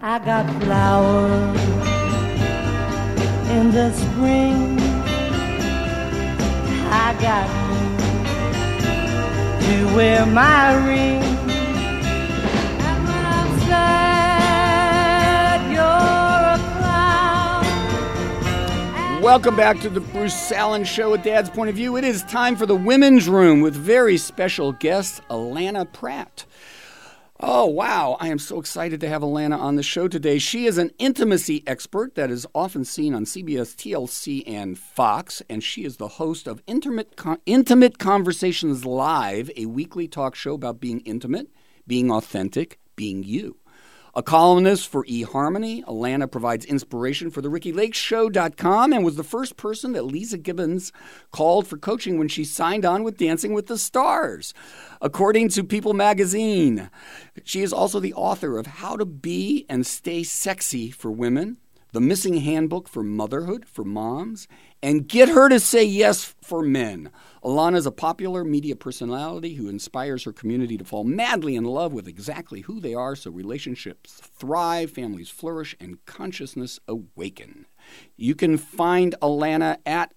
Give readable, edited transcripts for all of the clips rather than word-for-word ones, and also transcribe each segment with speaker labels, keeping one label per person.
Speaker 1: I got flowers in the spring. I got to wear my ring. And when I'm sad, you're a clown.
Speaker 2: Welcome back to the Bruce Allen Show at Dad's Point of View. It is time for the Women's Room with very special guest, Alana Pratt. Oh, wow. I am so excited to have Alana on the show today. She is an intimacy expert that is often seen on CBS, TLC, and Fox, and she is the host of Intimate Conversations Live, a weekly talk show about being intimate, being authentic, being you. A columnist for eHarmony, Alana provides inspiration for the RickyLakeShow.com and was the first person that Lisa Gibbons called for coaching when she signed on with Dancing with the Stars. According to People magazine, she is also the author of How to Be and Stay Sexy for Women, The Missing Handbook for Motherhood for Moms, and Get Her to Say Yes for Men. Alana is a popular media personality who inspires her community to fall madly in love with exactly who they are so relationships thrive, families flourish, and consciousness awaken. You can find Alana at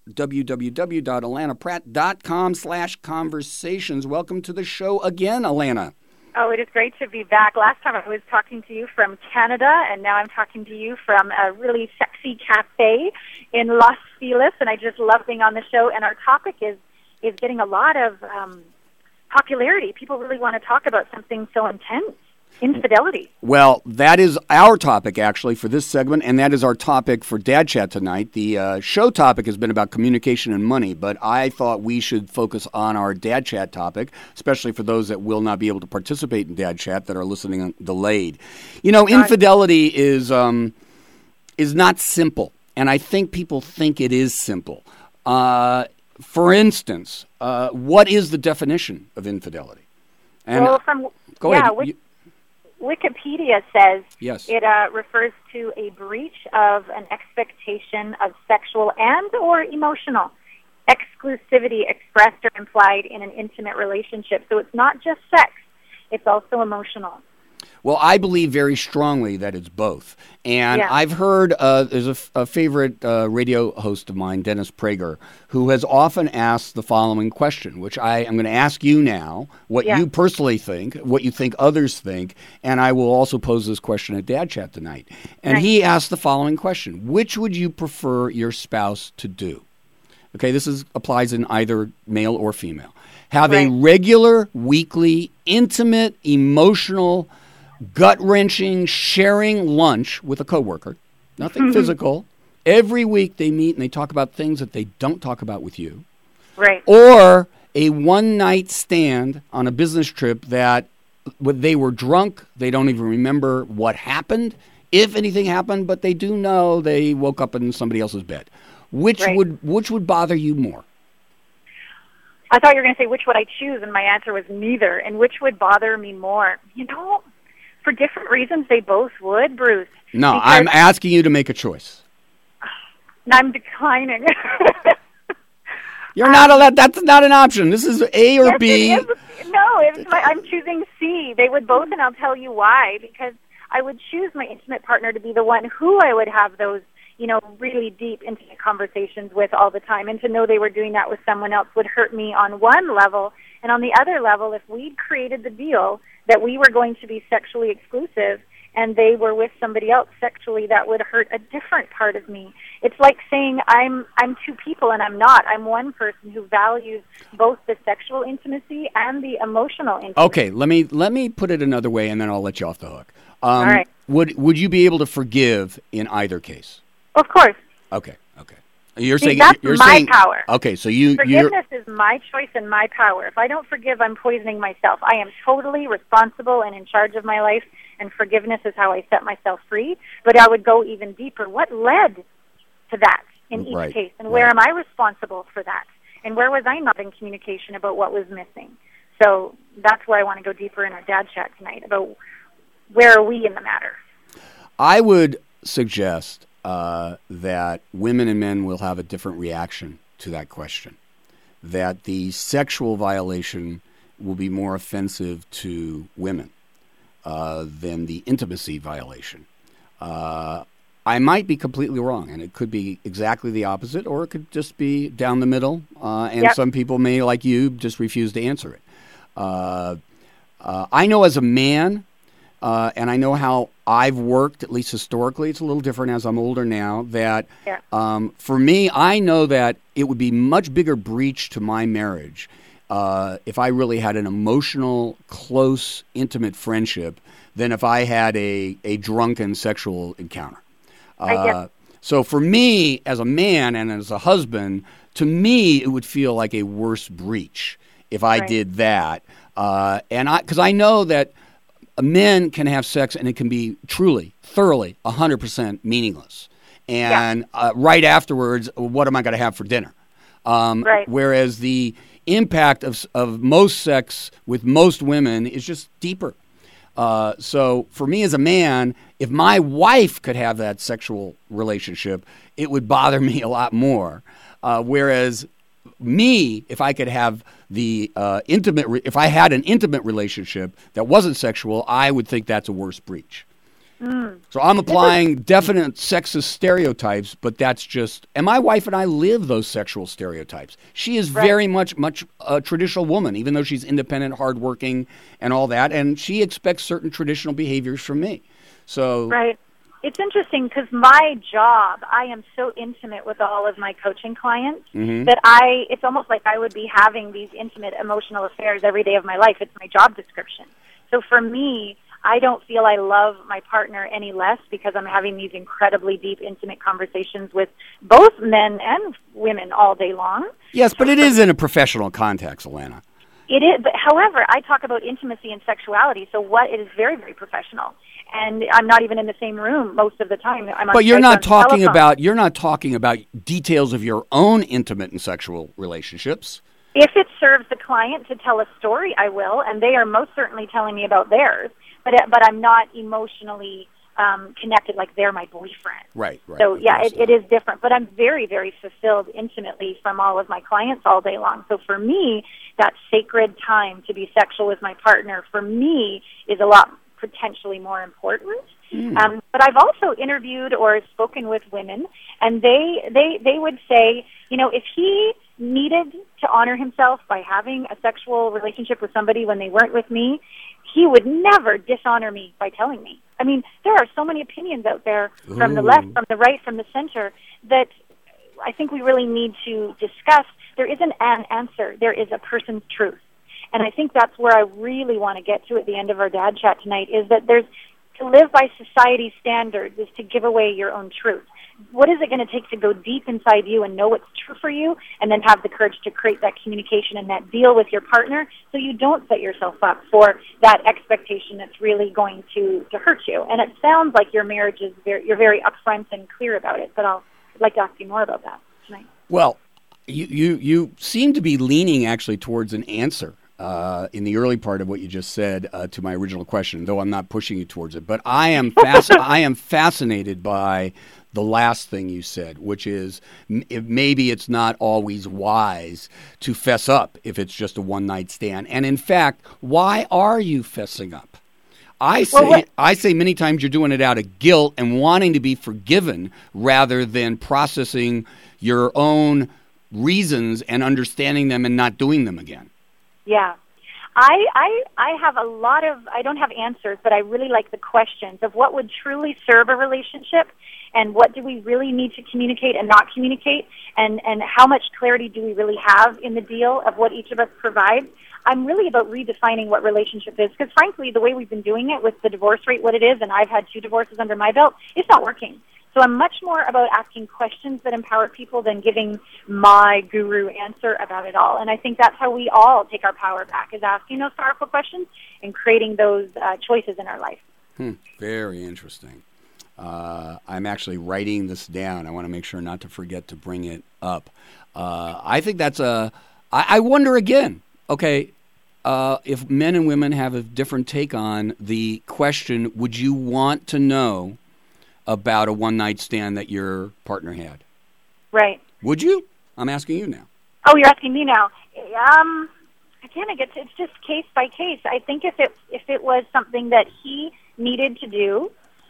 Speaker 2: www.alanapratt.com/conversations. Welcome to the show again, Alana.
Speaker 3: Oh, it is great to be back. Last time I was talking to you from Canada, and now I'm talking to you from a really sexy cafe in Los Feliz, and I just love being on the show. And our topic is getting a lot of popularity. People really want to talk about something so intense, infidelity.
Speaker 2: Well, that is our topic, actually, for this segment, and that is our topic for Dad Chat tonight. The show topic has been about communication and money, but I thought we should focus on our Dad Chat topic, especially for those that will not be able to participate in Dad Chat that are listening delayed. You know, infidelity is not simple, and I think people think it is simple. For instance, what is the definition of infidelity? And go ahead.
Speaker 3: Wikipedia says
Speaker 2: yes.
Speaker 3: It refers to a breach of an expectation of sexual and or emotional exclusivity expressed or implied in an intimate relationship. So it's not just sex, it's also emotional.
Speaker 2: Well, I believe very strongly that it's both. And
Speaker 3: yeah.
Speaker 2: I've heard there's a favorite radio host of mine, Dennis Prager, who has often asked the following question, which I am going to ask you now, what you personally think, what you think others think, and I will also pose this question at Dad Chat tonight. And he asked the following question: which would you prefer your spouse to do? Okay, this applies in either male or female. Have a regular, weekly, intimate, emotional, gut-wrenching, sharing lunch with a coworker, nothing physical. Every week they meet and they talk about things that they don't talk about with you.
Speaker 3: Right.
Speaker 2: Or a one-night stand on a business trip that they were drunk, they don't even remember what happened, if anything happened, but they do know they woke up in somebody else's bed. Which would bother you more?
Speaker 3: I thought you were going to say which would I choose, and my answer was neither. And which would bother me more? You know, for different reasons, they both would, Bruce.
Speaker 2: No, I'm asking you to make a choice.
Speaker 3: I'm declining.
Speaker 2: You're not allowed. That's not an option. This is A or B.
Speaker 3: I'm choosing C. They would both, and I'll tell you why. Because I would choose my intimate partner to be the one who I would have those, really deep, intimate conversations with all the time. And to know they were doing that with someone else would hurt me on one level. And on the other level, if we'd created the deal that we were going to be sexually exclusive and they were with somebody else sexually, that would hurt a different part of me. It's like saying I'm two people and I'm not. I'm one person who values both the sexual intimacy and the emotional intimacy.
Speaker 2: Okay, let me put it another way, and then I'll let you off the hook.
Speaker 3: All right.
Speaker 2: Would you be able to forgive in either case?
Speaker 3: Of course.
Speaker 2: Okay. You're saying
Speaker 3: power.
Speaker 2: Okay, so
Speaker 3: forgiveness is my choice and my power. If I don't forgive, I'm poisoning myself. I am totally responsible and in charge of my life, and forgiveness is how I set myself free. But I would go even deeper. What led to that in each case, and where am I responsible for that? And where was I not in communication about what was missing? So that's where I want to go deeper in our Dad Chat tonight, about where are we in the matter.
Speaker 2: I would suggest that women and men will have a different reaction to that question, that the sexual violation will be more offensive to women than the intimacy violation. I might be completely wrong, and it could be exactly the opposite, or it could just be down the middle, and some people may, like you, just refuse to answer it. I know as a man, and I know how I've worked, at least historically, it's a little different as I'm older now, that for me, I know that it would be much bigger breach to my marriage if I really had an emotional, close, intimate friendship than if I had a drunken sexual encounter. So for me, as a man and as a husband, to me, it would feel like a worse breach if I did that. Because I know that men can have sex and it can be truly, thoroughly, 100% meaningless. And right afterwards, what am I going to have for dinner? Whereas the impact of most sex with most women is just deeper. So for me as a man, if my wife could have that sexual relationship, it would bother me a lot more. Whereas me, if I could have the if I had an intimate relationship that wasn't sexual, I would think that's a worse breach. So I'm applying definite sexist stereotypes, but that's just, and my wife and I live those sexual stereotypes. She is very much a traditional woman, even though she's independent, hardworking, and all that, and she expects certain traditional behaviors from me. So
Speaker 3: It's interesting because my job, I am so intimate with all of my coaching clients that it's almost like I would be having these intimate emotional affairs every day of my life. It's my job description. So for me, I don't feel I love my partner any less because I'm having these incredibly deep, intimate conversations with both men and women all day long.
Speaker 2: Yes, but it is in a professional context, Alana.
Speaker 3: It is, but however, I talk about intimacy and sexuality, so it is very, very professional. And I'm not even in the same room most of the time.
Speaker 2: But you're not talking about details of your own intimate and sexual relationships.
Speaker 3: If it serves the client to tell a story, I will, and they are most certainly telling me about theirs. But I'm not emotionally connected like they're my boyfriend.
Speaker 2: Right.
Speaker 3: So, it is different. But I'm very, very fulfilled intimately from all of my clients all day long. So for me, that sacred time to be sexual with my partner, for me, is a lot potentially more important. But I've also interviewed or spoken with women, and they would say, if he needed to honor himself by having a sexual relationship with somebody when they weren't with me, he would never dishonor me by telling me. I mean, there are so many opinions out there from the left, from the right, from the center that I think we really need to discuss. There isn't an answer. There is a person's truth. And I think that's where I really want to get to at the end of our Dad Chat tonight, is that to live by society's standards is to give away your own truth. What is it going to take to go deep inside you and know what's true for you, and then have the courage to create that communication and that deal with your partner so you don't set yourself up for that expectation that's really going to hurt you? And it sounds like your marriage is you're very upfront and clear about it, but I'd like to ask you more about that tonight.
Speaker 2: Well, you seem to be leaning actually towards an answer in the early part of what you just said to my original question, though I'm not pushing you towards it. But I am fascinated by the last thing you said, which is maybe it's not always wise to fess up if it's just a one-night stand. And in fact, why are you fessing up? I say many times you're doing it out of guilt and wanting to be forgiven rather than processing your own reasons and understanding them and not doing them again.
Speaker 3: Yeah. I have a lot of, I don't have answers, but I really like the questions of what would truly serve a relationship and what do we really need to communicate and not communicate, and how much clarity do we really have in the deal of what each of us provides. I'm really about redefining what relationship is, because frankly, the way we've been doing it with the divorce rate, what it is, and I've had 2 divorces under my belt, it's not working. So I'm much more about asking questions that empower people than giving my guru answer about it all. And I think that's how we all take our power back, is asking those powerful questions and creating those choices in our life.
Speaker 2: Very interesting. I'm actually writing this down. I want to make sure not to forget to bring it up. I think that's I wonder again, okay, if men and women have a different take on the question, would you want to know about a one-night stand that your partner had?
Speaker 3: Right.
Speaker 2: Would you? I'm asking you now.
Speaker 3: Oh, you're asking me now. Again, it's just case by case. I think if it was something that he needed to do,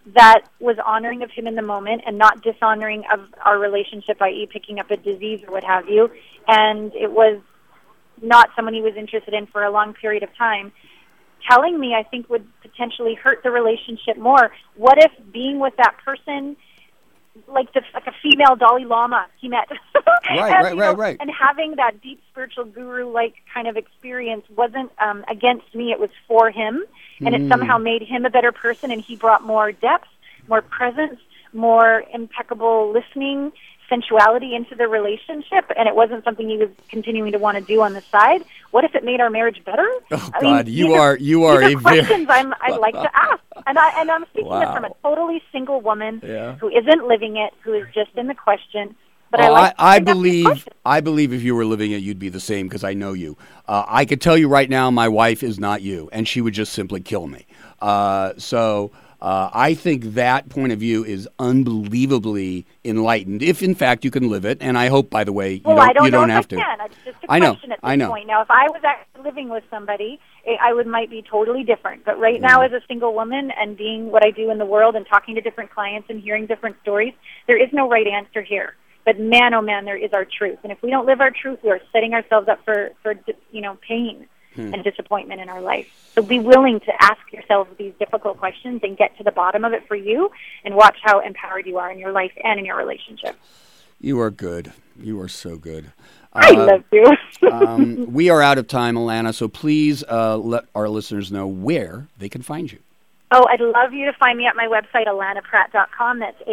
Speaker 3: that was honoring of him in the moment and not dishonoring of our relationship, i.e. picking up a disease or what have you. And it was not someone he was interested in for a long period of time. Telling me, I think, would potentially hurt the relationship more. What if being with that person, like a female Dalai Lama he met,
Speaker 2: Right.
Speaker 3: and having that deep spiritual guru-like kind of experience wasn't against me, it was for him, and it somehow made him a better person, and he brought more depth, more presence, more impeccable listening, sensuality into the relationship, and it wasn't something he was continuing to want to do on the side. What if it made our marriage better?
Speaker 2: Oh, God, you are a
Speaker 3: questions I'd like to ask, and I'm speaking this from a totally single woman who isn't living it, who is just in the question. But I
Speaker 2: believe if you were living it, you'd be the same because I know you. I could tell you right now, my wife is not you, and she would just simply kill me. I think that point of view is unbelievably enlightened, if in fact you can live it. And I hope, by the way, you don't have to.
Speaker 3: It's just a question at this point. Now, if I was actually living with somebody, I might be totally different. But right now, as a single woman and being what I do in the world and talking to different clients and hearing different stories, there is no right answer here. But man, oh man, there is our truth. And if we don't live our truth, we are setting ourselves up for pain and disappointment in our life. So be willing to ask yourself these difficult questions and get to the bottom of it for you, and watch how empowered you are in your life and in your relationship.
Speaker 2: You are good. You are so good.
Speaker 3: I love you.
Speaker 2: We are out of time, Alana, so please let our listeners know where they can find you.
Speaker 3: Oh, I'd love you to find me at my website, AlanaPratt.com. That's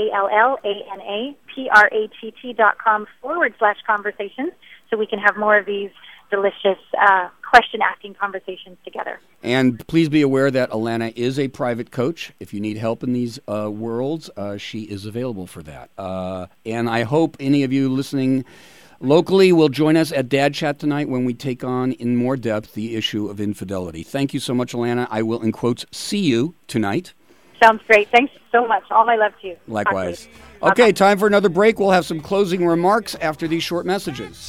Speaker 3: ALLANAPRAT.com/conversations, so we can have more of these delicious question-asking conversations together.
Speaker 2: And please be aware that Alana is a private coach. If you need help in these worlds, she is available for that. And I hope any of you listening locally will join us at Dad Chat tonight when we take on in more depth the issue of infidelity. Thank you so much, Alana. I will, in quotes, see you tonight.
Speaker 3: Sounds great. Thanks so much. All my love to you.
Speaker 2: Likewise. Okay, time for another break. We'll have some closing remarks after these short messages.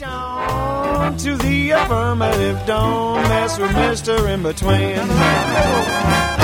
Speaker 4: To the affirmative, don't mess with Mr. In Between.